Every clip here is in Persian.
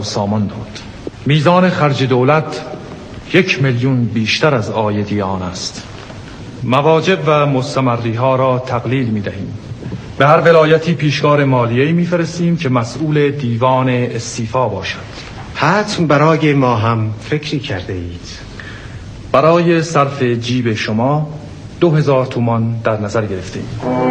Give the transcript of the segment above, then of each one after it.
سامان داد. میزان خرج دولت 1 میلیون بیشتر از عایدی آن است. مواجب و مستمری ها را تقلیل می دهیم. به هر ولایتی پیشکار مالیه‌ای می فرستیم که مسئول دیوان استیفا باشد. حتم برای ما هم فکری کرده اید. برای صرف جیب شما 2000 تومان در نظر گرفتیم.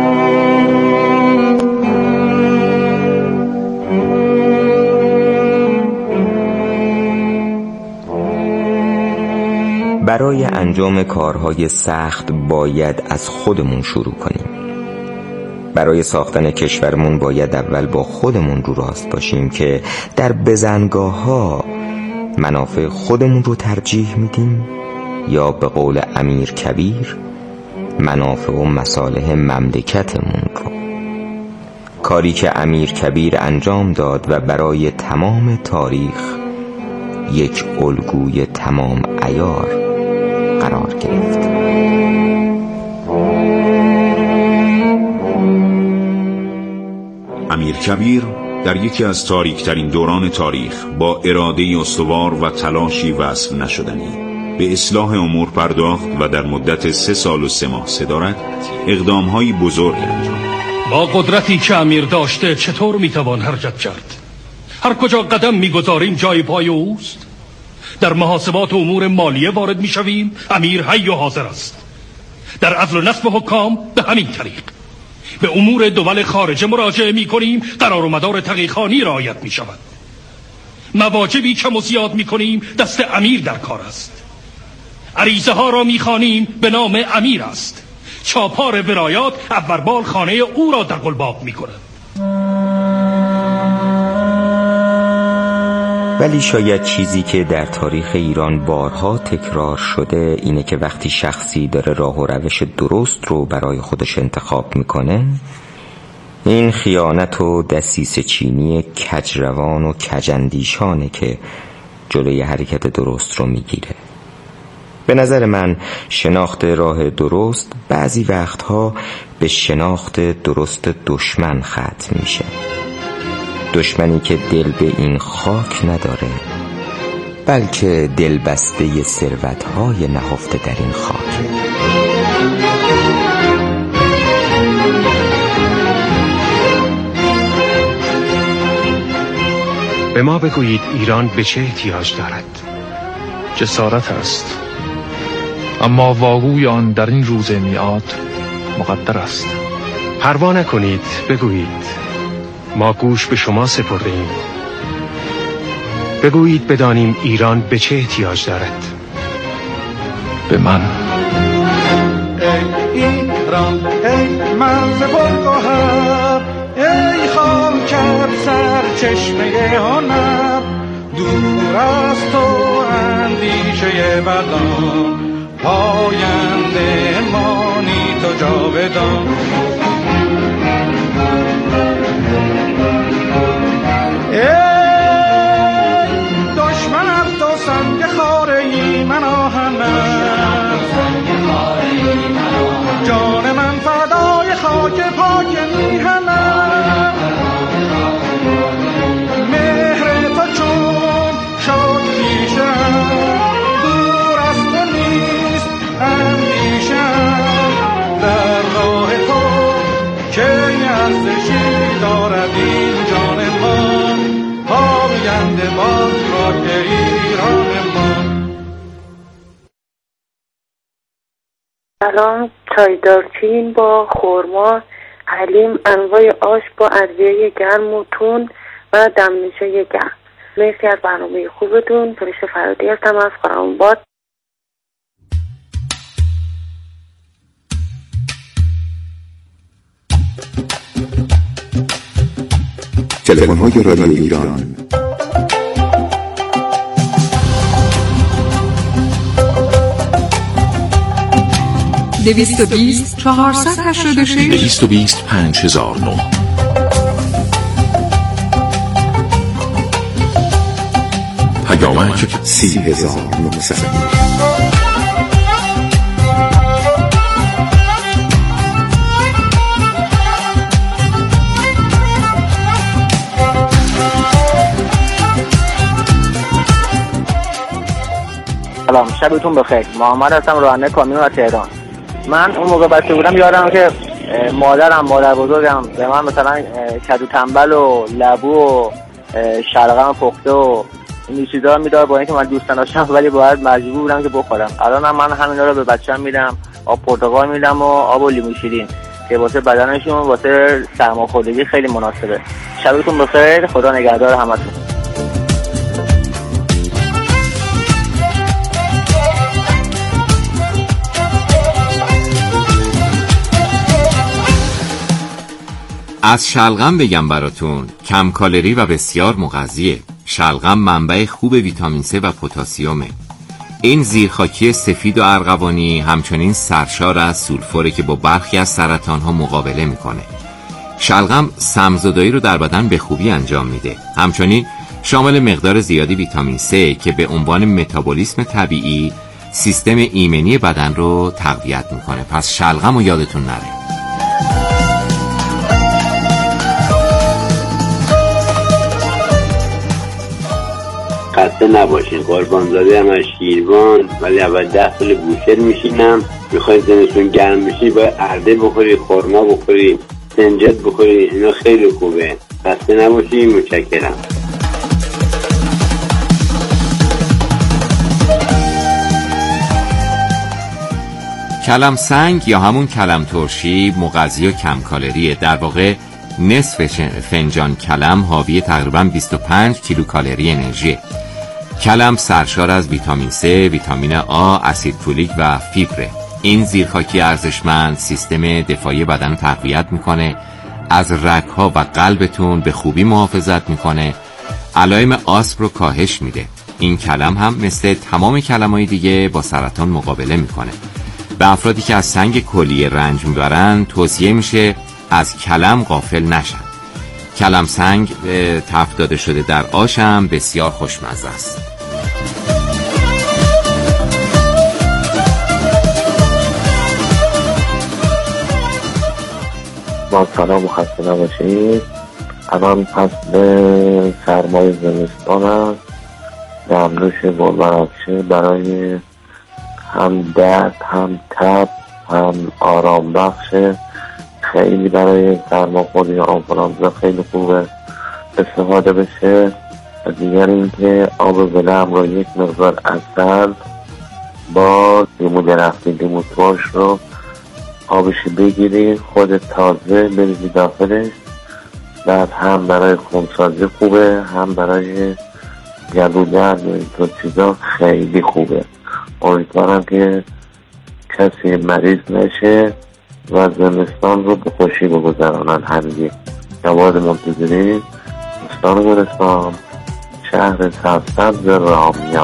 برای انجام کارهای سخت باید از خودمون شروع کنیم. برای ساختن کشورمون باید اول با خودمون رو راست باشیم که در بزنگاه‌ها منافع خودمون رو ترجیح میدیم یا به قول امیر کبیر منافع و مصالح مملکتمون رو. کاری که امیر کبیر انجام داد و برای تمام تاریخ یک الگوی تمام عیار قرار گرفت. امیر کبیر در یکی از تاریک‌ترین دوران تاریخ با اراده استوار و تلاشی وصف نشدنی به اصلاح امور پرداخت و در مدت 3 سال و 3 ماه صدارت اقدام‌های بزرگ انجام. با قدرتی که امیر داشته چطور میتوان حرکت کرد؟ هر کجا قدم میگذاریم جای پای اوست. در محاسبات امور مالیه وارد میشویم، امیر حی و حاضر است. در عزل و نصب حکام به همین طریق. به امور دول خارجه مراجعه میکنیم، قرار و مدار تقیخانی رعایت میشود. مواجبی کم و زیاد میکنیم، دست امیر در کار است. عریضه ها را میخوانیم، به نام امیر است. چاپار ولایات اولبال خانه او را در قلباب میکند. ولی شاید چیزی که در تاریخ ایران بارها تکرار شده اینه که وقتی شخصی داره راه و روش درست رو برای خودش انتخاب میکنه، این خیانت و دسیسه چینی کجروان و کجندیشانه که جلوی حرکت درست رو میگیره. به نظر من شناخت راه درست بعضی وقتها به شناخت درست دشمن ختم میشه. دشمنی که دل به این خاک نداره، بلکه دل بسته ثروت‌های نهفته در این خاک. به ما بگویید ایران به چه احتیاج دارد؟ جسارت است، اما واگوی آن در این روز میعاد مقدر است. پروا نکنید، بگویید. ما گوش به شما سپرده ایم. بگویید بدانیم ایران به چه احتیاج دارد. به من. ای ایران، ای مرز پرگوهر، ای خاکت سرچشمه هنر، دور از تو اندیشه بدان، پاینده مانی تو جاودان. دشمن از تو سنگ خاره من آهنم، جان من فدای خاک پاک میهنم. مهر تو چون شد پیشم، دور از تو نیست اندیشم. در راه تو که ارزشی دارد این جان من، پاینده باد خاک ایران من. سلام، چای دارچین با خرما، حلیم، انواع آش با ادویه گرم و تون و دمنوشی گرم. مرسی از برنامه خوبتون. فرشته فرادی هستم از خرم‌آباد. تلفن‌های رادیو ایران 220 486 220 5009. پیامک 30900. سلام، شبتون بخیر. محمد هستم، راننده کامیون از تهران. من اون موقع بچه بودم یادم که مادر بزرگم به من مثلا کدو تنبل و لبو و شلغم پخته و این چیزا میداد با اینکه من دوست نداشتم ولی باید مجبور بودم که بخورم. الانم من همینا رو به بچه‌م میدم، آب پرتقال میدم و آب و لیمو شیرین که واسه بدنشون واسه سرماخوردگی خیلی مناسبه. شبتون بخیر، خدا نگهدار همتون. از شلغم بگم براتون، کم کالری و بسیار مغذیه. شلغم منبع خوب ویتامین C و پتاسیمه. این زیرخاکی سفید و ارغوانی همچنین سرشار از سولفوره که با برخی از سرطان‌ها مقابله میکنه. شلغم سمزدایی رو در بدن به خوبی انجام میده. همچنین شامل مقدار زیادی ویتامین C که به عنوان متابولیسم طبیعی سیستم ایمنی بدن رو تقویت میکنه. پس شلغم رو یادتون نره. خسته نباشین. قربانزاده هم از شیروان، ولی اول 10 سال بوشهر میشینم. میخوای زمستون گرم بشی باید ارده بخوری، خرما بخوری، سنجد بخوری، اینا خیلی خوبه. خسته نباشی، متشکرم. کلم سنگ یا همون کلم ترشی مغذی و کم کالریه. در واقع نصف فنجان کلم حاوی تقریباً 25 کیلوکالری انرژی. کلم سرشار از ویتامین C، ویتامین آ، اسید فولیک و فیبره. این زیرخاکی ارزشمند سیستم دفاعی بدن رو تقویت میکنه، از رگ‌ها و قلبتون به خوبی محافظت میکنه، علائم آسم رو کاهش میده. این کلم هم مثل تمام کلم‌های دیگه با سرطان مقابله میکنه. به افرادی که از سنگ کلیه رنج میبرن توصیه میشه از کلم غافل نشن. کلم سنگ تفت داده شده در آش هم بسیار خوشمزه است. با سلام و خسته نباشید. الان فصل سرمای زمستان است. دمنوش گلبرفشه برای هم درد، هم تب، هم آرام بخشه. خیلی برای سرماخوردگی یا آنفولانزا خیلی خوبه استفاده بشه. و دیگر اینکه آب ولعم رو یک مقدار عسل با لیمو درختی، لیمو ترش رو آبش بگیری، خود تازه بریزی داخلش. بعد هم برای خونسازی خوبه، هم برای گلو درد و این تو چیزا خیلی خوبه. امیدوارم که کسی مریض نشه و زمستان رو به خوشی بگذرانن. همگی جواد منتظری، استان گلستان، شهر سبزسبز رامیان.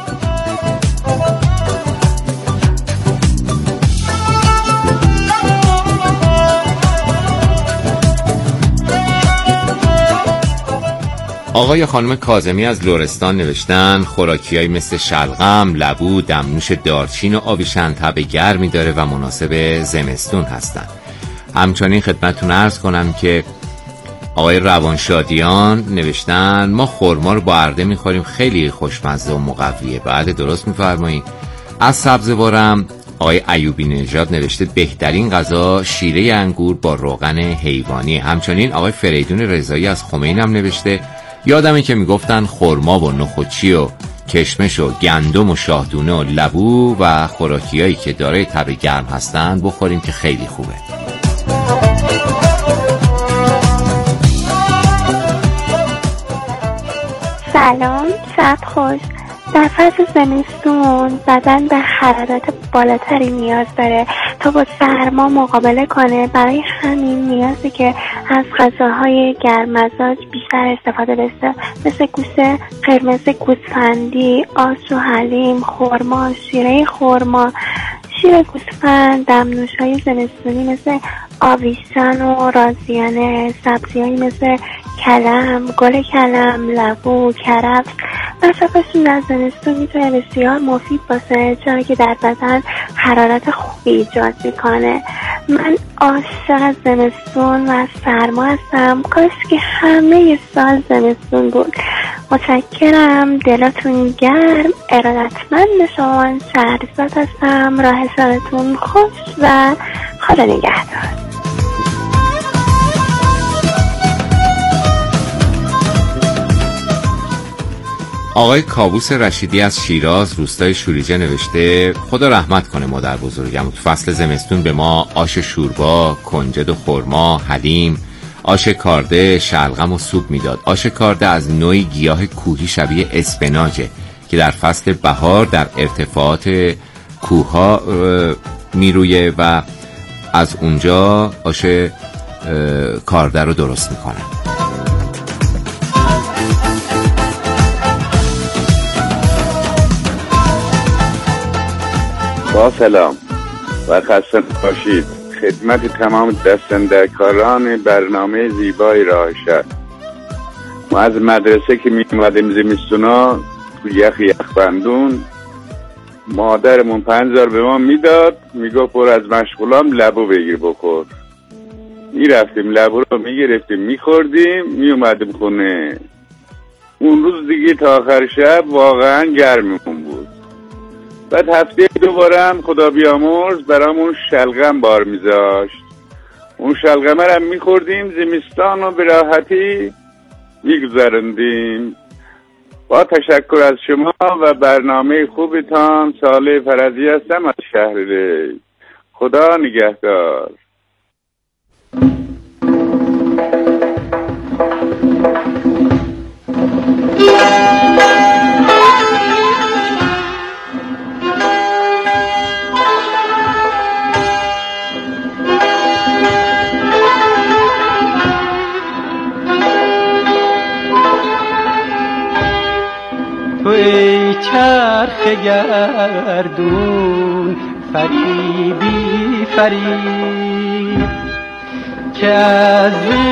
آقای یا خانم کاظمی از لرستان نوشتن خوراکیایی مثل شلغم، لبو، دمنوش دارچین و آویشن‌تب گرمی داره و مناسب زمستون هستن. همچنین خدمتتون عرض کنم که آقای روانشادیان نوشتن ما خرما رو با ارده میخوریم، خیلی خوشمزه و مقویه. بعد درست میفرمایید. از سبزوارم آقای ایوبی نژاد نوشته بهترین غذا شیره انگور با روغن حیوانی. همچنین آقای فریدون رضایی از خمین هم نوشته یادمه که میگفتن خرما و نخودچی و کشمش و گندم و شاهدونه و لبو و خوراکیایی که دارای تب گرم هستن بخوریم که خیلی خوبه. سلام، شب خوش. در فصل زمستون بدن به حرارت بالاتری نیاز داره تا با سرما مقابله کنه. برای همین نیازی که از غذاهای گرم‌مزاج بیشتر استفاده بشه، مثل گوشت قرمز گوسفندی، آش و حلیم، خرما، شیره خرما، شیر گوسفند، دمنوش‌های زمستونی مثل آویشن و رازیانه، سبزی‌هایی مثل کلم، گل کلم، لبو، کرفس. مصرفشون در زمستون میتونه بسیار مفید باشه چرا که در بدن حرارت خوبی ایجاد میکنه. من عاشق از زمستون و از سرما هستم. کاش که همه سال زمستون بود. متشکرم، دلتون گرم. ارادتمند شما، شهرزاد هستم. راه سرتون خوش و خدا نگهدار. آقای کابوس رشیدی از شیراز روستای شوریجه نوشته: خدا رحمت کنه مادر بزرگم. تو فصل زمستون به ما آش شوربا، کنجد و خرما، حلیم، آش کارده، شلغم و سوپ میداد. آش کارده از نوعی گیاه کوهی شبیه اسفناجه که در فصل بهار در ارتفاعات کوه‌ها میرویه و از اونجا آش کارده رو درست میکنن. با سلام و خسته باشید خدمت تمام دستندرکاران برنامه زیبای راه شهر. ما از مدرسه که می اومدیم زمستونا تو یخ بندون، مادرمون 5000 به ما میداد، میگفت برو از مشغولام لبو بگیر بخور. میرفتیم لبو رو میگرفتیم میخوردیم، میومدیم خونه. اون روز دیگه تا آخر شب واقعا گرممون بود. بعد هفته دوباره هم خدا بیامرز برامون شلغم بار میذاشت. اون شلغمه رو هم میخوردیم، زمستان رو به راحتی میگذرندیم. با تشکر از شما و برنامه خوبتان. صالح فرزی هستم از شهر ری. خدا نگهدار. تو ای چرخ گردون فریبی فریب که از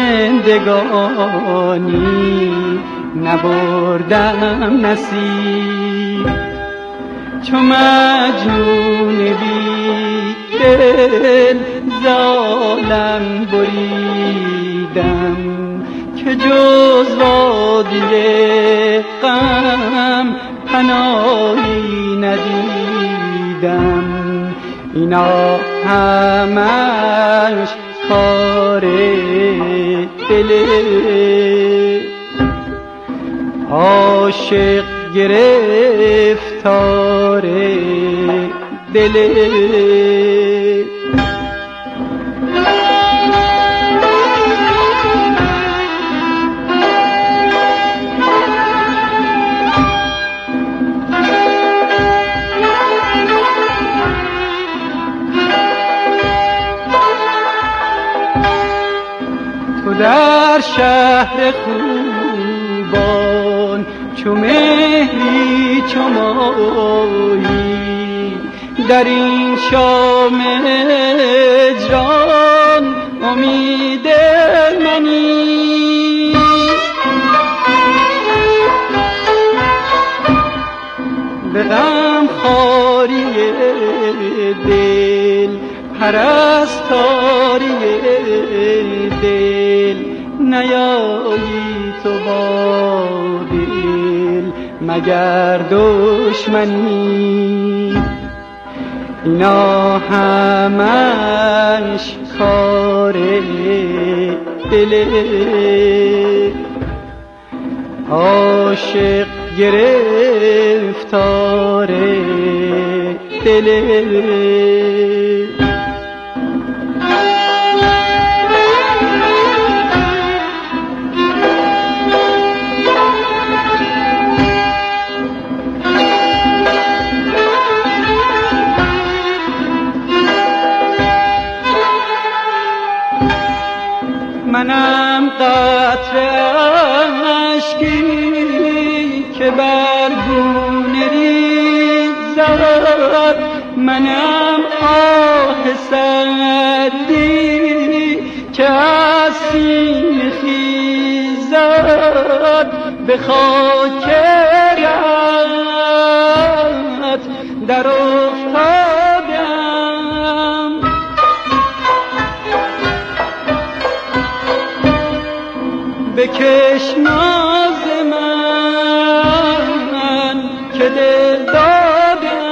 زندگانی نبردم نصیب. چو مجنون بی دل زالم بریدم که جز وادی غم پناهی ندیدم. اینا همش کار دل عاشق گرفتار دل. در شهر خوبان چو مهری چو ماهی، در این شام هجران امید منی. به غم خاری دل پرستاری دل نیایی تو با دل مگر دشمنی. اینا همش کار دل عاشق گرفتار دل. منم قطره اشکی که بر گونه ریزد، منم آه سردی که از سینه خیزد. به خاک رهت در افتادم که دل دادم.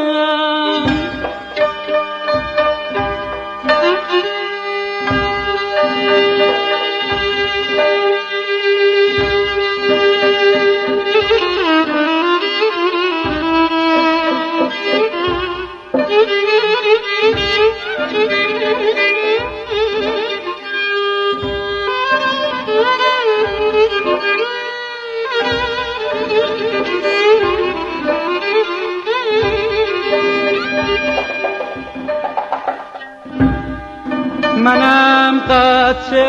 منم قطره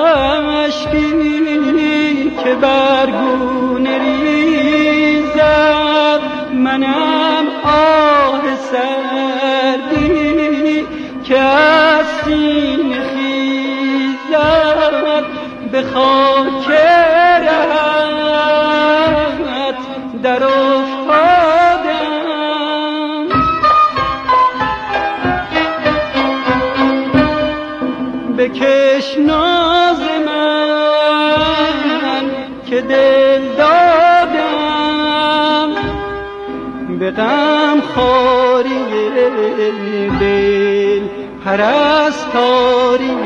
اشکی که برگونه ریزد، منم آه سردی که از سینه خیزد، به خاک رهت در افتادم. بکش ناز من که دل دادم، به غم خاری دل پرستاری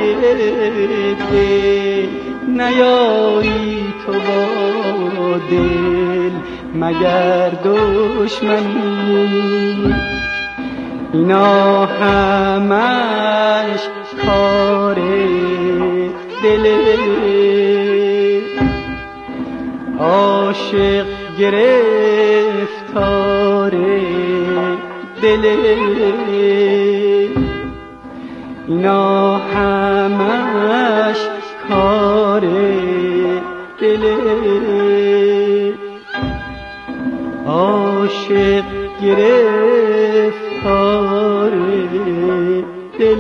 دل، نیایی تو با دل مگر دشمنی. اینا همش کار دل عاشق گرفتار دل، اینا همش کار دل عاشق گرفتار دل.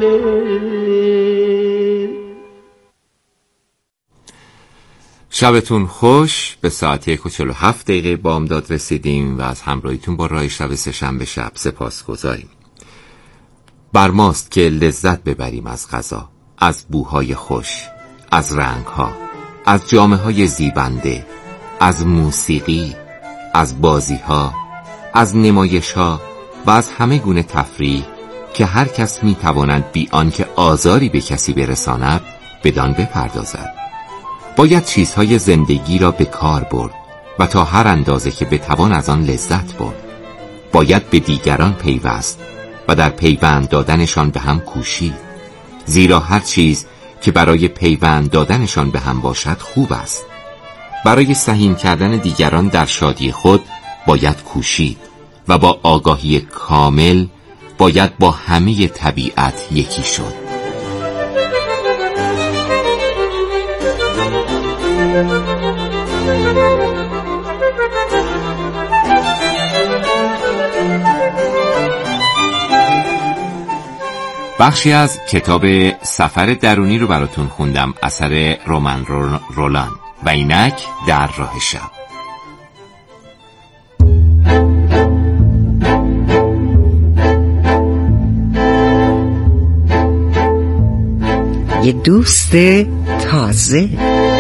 شبتون خوش. به ساعت 1:47 بامداد رسیدیم و از همراهیتون با راه شب سه‌شنبه شب سپاسگزاریم. بر ماست که لذت ببریم از غذا، از بوهای خوش، از رنگها، از جامه‌های زیبنده، از موسیقی، از بازیها، از نمایشها و از همه گونه تفریح که هر کس می‌تواند بی آنکه آزاری به کسی برساند بدان بپردازد. باید چیزهای زندگی را به کار برد و تا هر اندازه که بتوان از آن لذت برد. باید به دیگران پیوست و در پیوند دادنشان به هم کوشید، زیرا هر چیز که برای پیوند دادنشان به هم باشد خوب است. برای سهیم کردن دیگران در شادی خود باید کوشید و با آگاهی کامل باید با همه طبیعت یکی شد. بخشی از کتاب سفر درونی رو براتون خوندم، اثر رومن رولان، و اینک در راه شب. یه دوست تازه.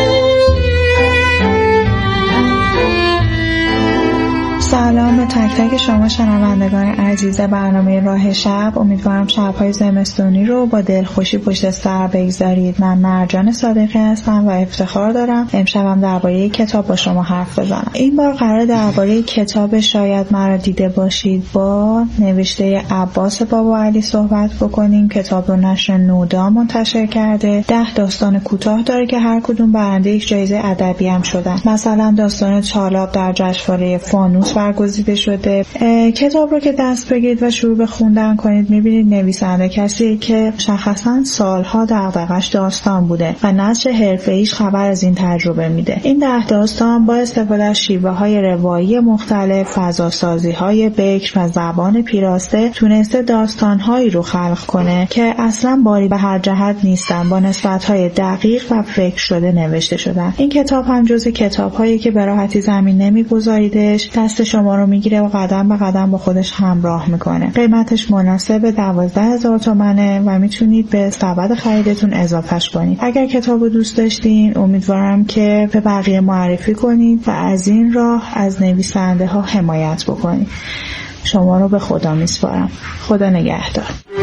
سلام به تک تک شما شنوندگان عزیز برنامه راه شب. امیدوارم شب‌های زمستونی رو با دلخوشی پشت سر بگذارید. من مرجان صادقی هستم و افتخار دارم امشبم درباره کتاب با شما حرف بزنم. این بار قرار درباره کتاب شاید مرا دیده باشید با نوشته عباس بابا علی صحبت بکنیم. کتاب رو نشر نودا منتشر کرده. 10 داستان کوتاه داره که هر کدوم برنده یک جایزه ادبی هم شدن. مثلا داستان چالاب در جشنواره فانوس برگزیده شده. کتاب رو که دست بگیرید و شروع به خوندن کنید میبینید نویسنده کسی که مشخصاً سالها دغدغش داستان بوده و نثر حرفه‌ایش خبر از این تجربه میده. این 10 داستان با استفاده از شیوه‌های روایی مختلف، فضاسازی‌های بکر و زبان پیراسته تونسته داستان‌هایی رو خلق کنه که اصلاً باری به هر جهت نیستن، با نسبت‌های دقیق و فکر شده نوشته شدن. این کتاب هم جزو کتاب‌هایی که به راحتی زمین نمی‌گذاریدش، دست شما رو میگیره و قدم به قدم با خودش همراه میکنه. قیمتش مناسب 12,000 تومنه و میتونید به سبد خریدتون اضافهش کنید. اگر کتاب رو دوست داشتین امیدوارم که به بقیه معرفی کنید و از این راه از نویسنده ها حمایت بکنید. شما رو به خدا میسپارم. خدا نگهدار.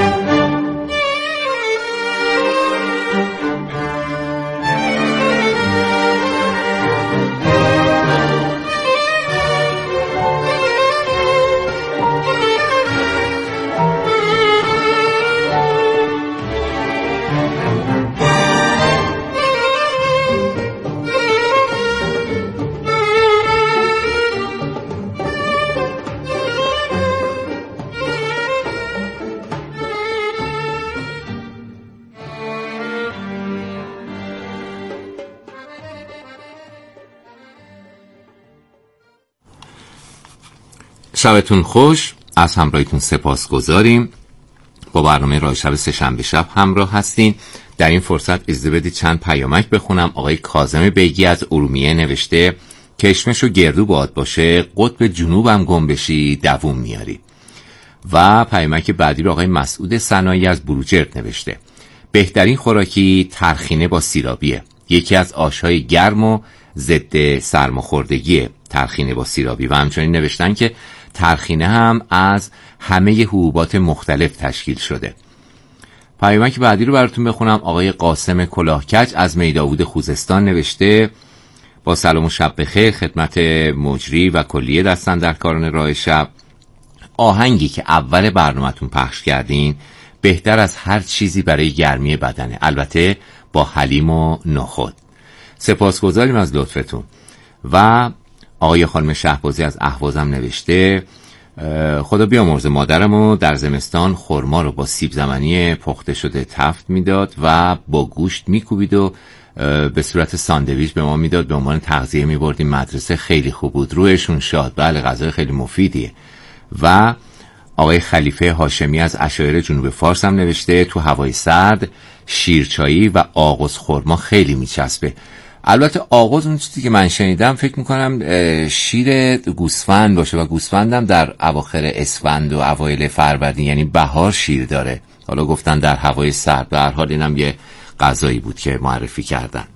شبتون خوش، از همراهیتون سپاسگزاریم. با برنامه راه شب سه‌شنبه شب همراه هستین. در این فرصت اجازه بدید چند پیامک بخونم. آقای کاظم بیگی از ارومیه نوشته کشمش و گردو باد باشه، قطب جنوبم گم بشی دووم میاری. و پیامک بعدی رو آقای مسعود صنایی از بروجرد نوشته بهترین خوراکی ترخینه با سیرابیه، یکی از آش‌های گرم و ضد سرماخوردگیه ترخینه با سیرابی. و همچنین نوشتن که ترخینه هم از همه حبوبات مختلف تشکیل شده. پیامک بعدی رو براتون بخونم. آقای قاسم کلاهکج از میداود خوزستان نوشته با سلام و شب بخیر خدمت مجری و کلیه دستاندرکاران راه شب. آهنگی که اول برنامه‌تون پخش کردین بهتر از هر چیزی برای گرمی بدنه، البته با حلیم و نخود. سپاسگزاریم از لطفتون. و آقای خانم شهبازی از اهوازم نوشته خدا بیامرزه مادرمو در زمستان خرما رو با سیب زمینی پخته شده تفت میداد و با گوشت میکوبید و به صورت ساندویچ به ما میداد، به عنوان تغذیه میبردیم مدرسه. خیلی خوب بود، روحشون شاد. بله، غذای خیلی مفیدیه. و آقای خلیفه هاشمی از عشایر جنوب فارس هم نوشته تو هوای سرد شیرچایی و آغوز خرما خیلی میچسبه. البته آغوز اون چیزی که من شنیدم فکر میکنم شیر گوسفند باشه و گوسفندم در اواخر اسفند و اوایل فروردین یعنی بهار شیر داره. حالا گفتن در هوای سرد. به هر حال اینم یه غذایی بود که معرفی کردن.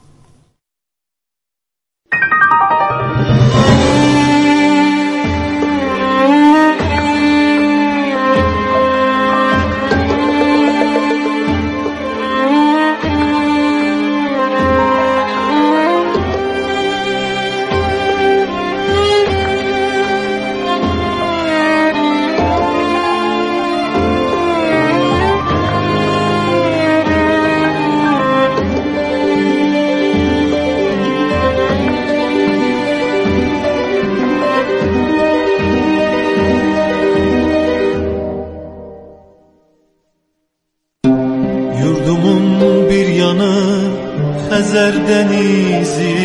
Xəzər dənizi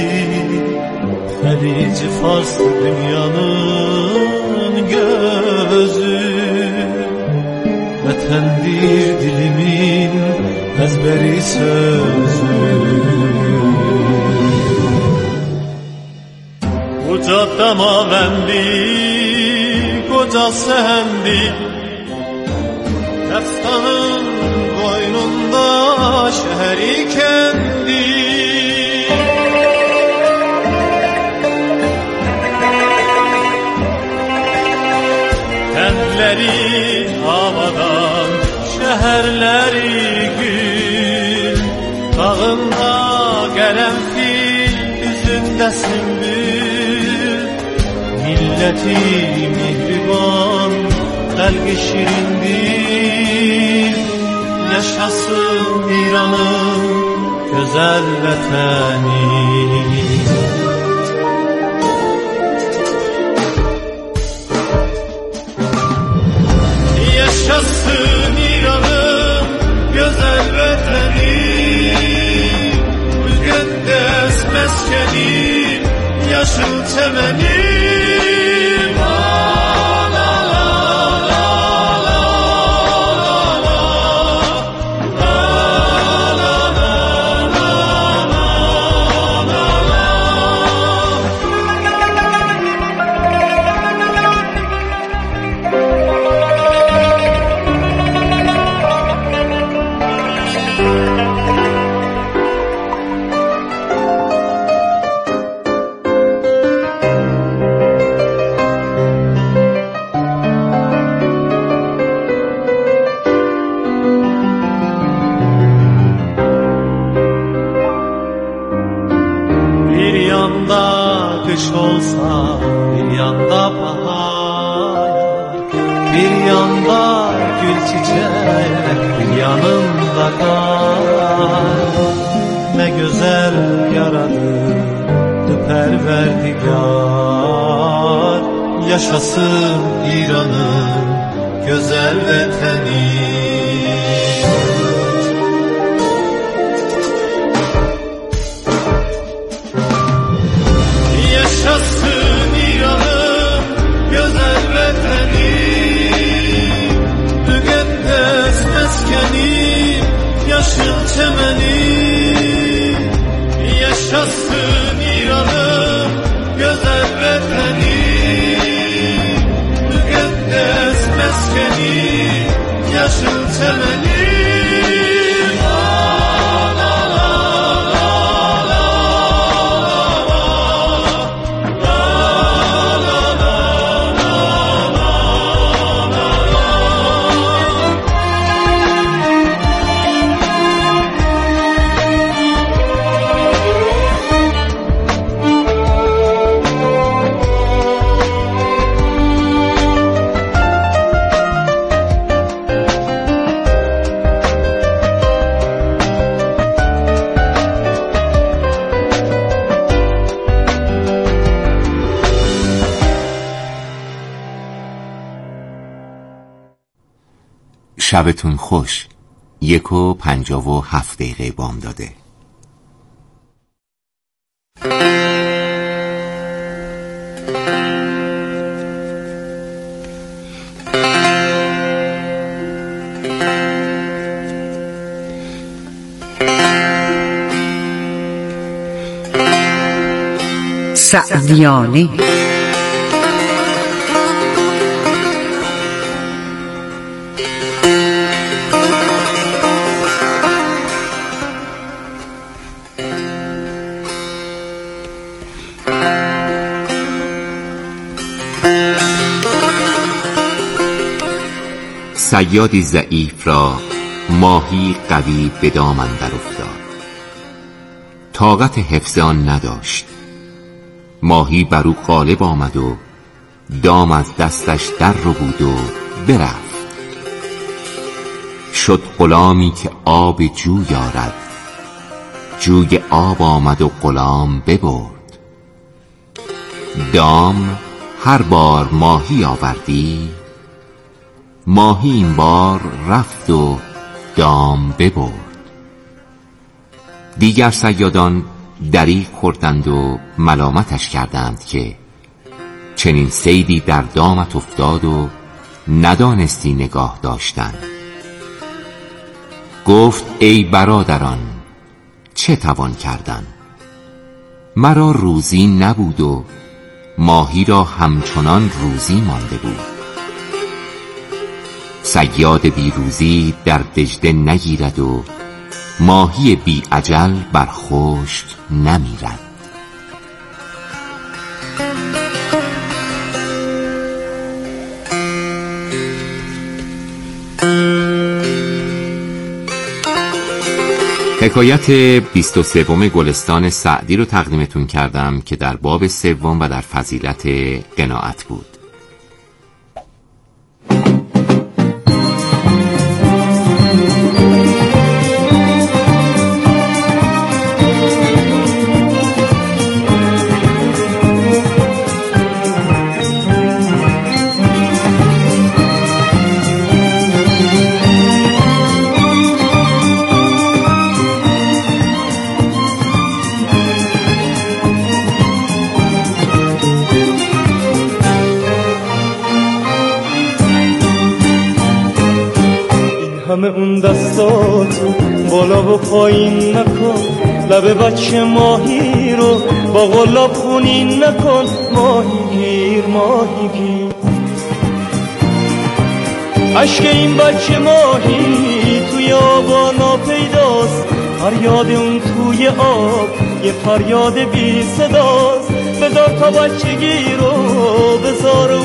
Xəlic Fars dünyanın gözü Vətəndir dilimin əzbəri sözü Qoca damavendi, qoca səhəndi Dəstanın boynunda şəhəri kəndi Kəndləri havadan, şəhərləri gül Dağında qərənfil, üzündə sümbül Milləti mehriban, qəlbi şirindir Yaşasın İran'ın güzel vətəni Yaşasın İran'ın güzel vətəni Müqəddəs məskəni, yaşıl çəməni yanımda kal. Ne güzel yaradı Perverdigar. Yaşasın İran'ın güzel veteni. Yaşasın İran'ın güzel veteni. Müqəddəs məskəni, yaşıl çəməni. Yaşasın İran'ın güzel veteni. Müqəddəs məskəni, yaşıl çəməni. شبتون خوش. 1:57 بامداده. سعدیانه صیادی ضعیف را ماهی قوی به دام اندر افتاد. طاقت حفظ آن نداشت. ماهی بر او غالب آمد و دام از دستش در ربود و برفت. شد غلامی که آب جو یارد. جوی آب آمد و غلام ببرد. دام هر بار ماهی آوردی، ماهی این بار رفت و دام ببرد. دیگر صیادان دریغ خوردند و ملامتش کردند که چنین صیدی در دامت افتاد و ندانستی نگاه داشتن. گفت ای برادران، چه توان کردن؟ مرا روزی نبود و ماهی را همچنان روزی مانده بود. صیاد بی روزی در دجله نگیرد و ماهی بی اجل بر خشک نمیرد. حکایت 23 گلستان سعدی رو تقدیمتون کردم که در باب 3 و در فضیلت قناعت بود. همه اون دستاتو بالا و پایین نکن، لب بچه ماهی رو با قلاب خونین نکن. ماهی گیر ماهی گیر، عشق این بچه ماهی توی آبا ناپیداست. فریاد اون توی آب یه فریاد بی صداست. بذار تا بچگی رو بذار